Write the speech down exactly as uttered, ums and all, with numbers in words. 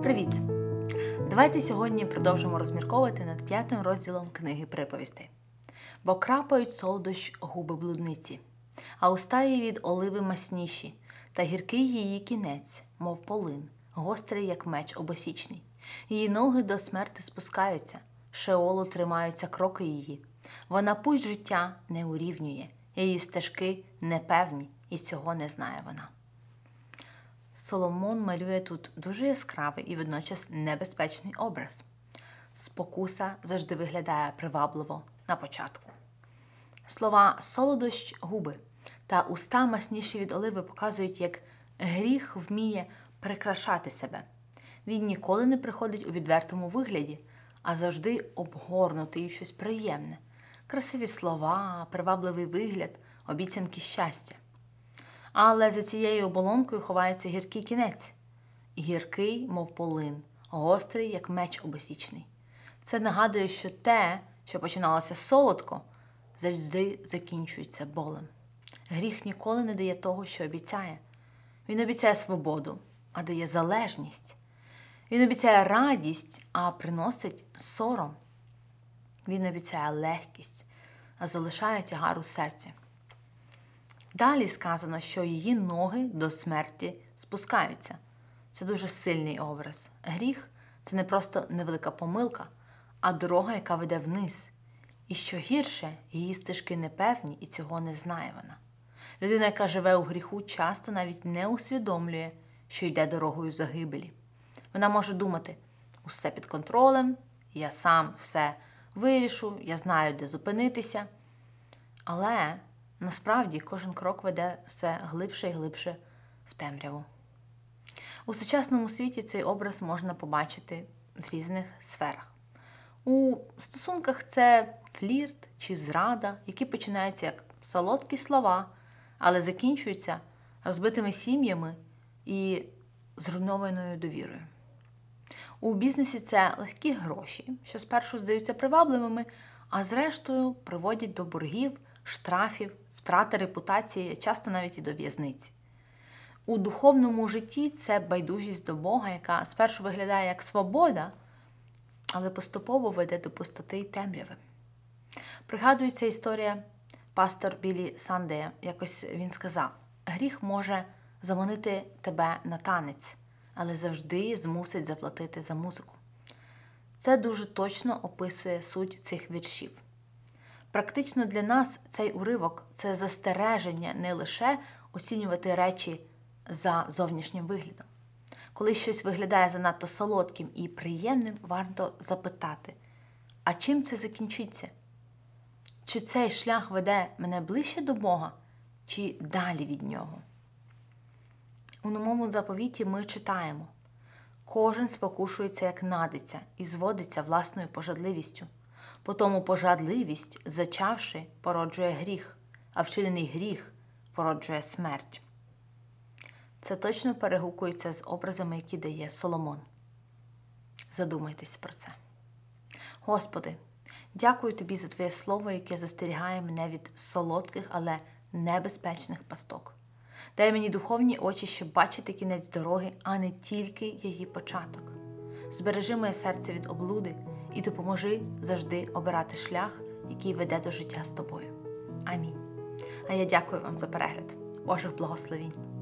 Привіт! Давайте сьогодні продовжимо розмірковувати над п'ятим розділом книги приповістей. Бо крапають солодощ губи блудниці, а уста її від оливи масніші, та гіркий її кінець, мов полин, гострий, як меч обосічний. Її ноги до смерти спускаються, шеолу тримаються кроки її. Вона путь життя не урівнює, її стежки непевні, і цього не знає вона. Соломон малює тут дуже яскравий і водночас небезпечний образ. Спокуса завжди виглядає привабливо на початку. Слова «солодощ губи» та «уста масніші від оливи» показують, як гріх вміє прикрашати себе. Він ніколи не приходить у відвертому вигляді, а завжди обгорнутий і щось приємне. Красиві слова, привабливий вигляд, обіцянки щастя. Але за цією оболонкою ховається гіркий кінець. Гіркий, мов полин, гострий, як меч обосічний. Це нагадує, що те, що починалося солодко, завжди закінчується болем. Гріх ніколи не дає того, що обіцяє. Він обіцяє свободу, а дає залежність. Він обіцяє радість, а приносить сором. Він обіцяє легкість, а залишає тягар у серці. Далі сказано, що її ноги до смерті спускаються. Це дуже сильний образ. Гріх – це не просто невелика помилка, а дорога, яка веде вниз. І що гірше, її стежки непевні, і цього не знає вона. Людина, яка живе у гріху, часто навіть не усвідомлює, що йде дорогою загибелі. Вона може думати, усе під контролем, я сам все вирішу, я знаю, де зупинитися. Але насправді кожен крок веде все глибше і глибше в темряву. У сучасному світі цей образ можна побачити в різних сферах. У стосунках це флірт чи зрада, які починаються як солодкі слова, але закінчуються розбитими сім'ями і зруйнованою довірою. У бізнесі це легкі гроші, що спершу здаються привабливими, а зрештою приводять до боргів, штрафів, втрати репутації, часто навіть і до в'язниці. У духовному житті це байдужість до Бога, яка спершу виглядає як свобода, але поступово веде до пустоти й темряви. Пригадується історія пастор Біллі Сандея. Якось він сказав, гріх може заманити тебе на танець, але завжди змусить заплатити за музику. Це дуже точно описує суть цих віршів. Практично для нас цей уривок – це застереження не лише оцінювати речі за зовнішнім виглядом. Коли щось виглядає занадто солодким і приємним, варто запитати, а чим це закінчиться? Чи цей шлях веде мене ближче до Бога, чи далі від Нього? У новому заповіті ми читаємо, кожен спокушується, як надиться, і зводиться власною пожадливістю. Потому пожадливість, зачавши, породжує гріх, а вчинений гріх породжує смерть. Це точно перегукується з образами, які дає Соломон. Задумайтесь про це. Господи, дякую Тобі за Твоє слово, яке застерігає мене від солодких, але небезпечних пасток. Дай мені духовні очі, щоб бачити кінець дороги, а не тільки її початок. Збережи моє серце від облуди і допоможи завжди обирати шлях, який веде до життя з Тобою. Амінь. А я дякую вам за перегляд. Божих благословінь.